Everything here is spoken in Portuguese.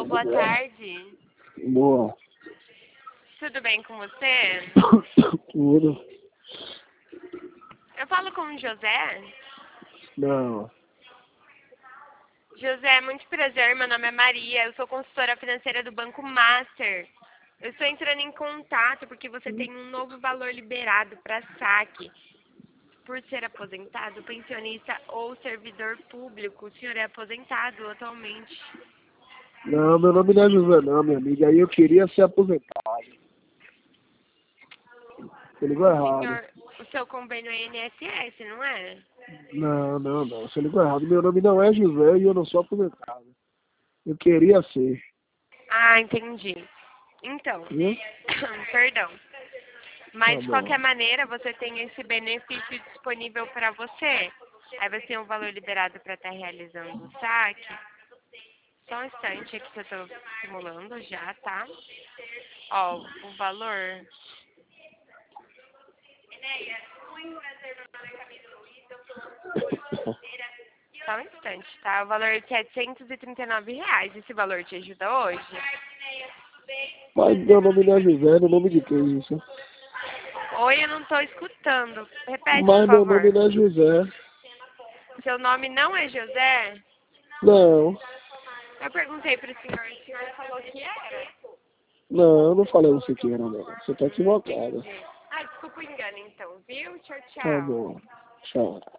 boa tarde. Boa. Tudo bem com você? Tudo. Eu falo com o José. Não. José, muito prazer. Meu nome é Maria. Eu sou consultora financeira do Banco Master. Eu estou entrando em contato porque você tem um novo valor liberado para saque. Por ser aposentado, pensionista ou servidor público, o senhor é aposentado atualmente? Não, meu nome não é José não, minha amiga. Aí eu queria ser aposentado. Você ligou errado. O seu convênio é INSS, não é? Não. Você ligou errado. Meu nome não é José e eu não sou aposentado. Eu queria ser. Ah, entendi. Então, Viu? perdão. Mas, Tá de bom. qualquer maneira, você tem esse benefício disponível para você. Aí você tem um valor liberado para estar realizando o saque. Só um instante aqui que eu estou simulando já, tá? Ó, o valor... Só um instante, tá? O valor é de R$739. Esse valor te ajuda hoje? Mas meu nome não é José, no nome de quem isso? Oi, eu não estou escutando. Repete, por Mas meu nome favor. não é José. Seu nome não é José? Não. Eu perguntei para o senhor falou que era. Não, eu não falei você que era, não. Você tá equivocada. Entendi. Ah, desculpa o engano então, viu? Tchau, Tá tchau. bom. Tchau.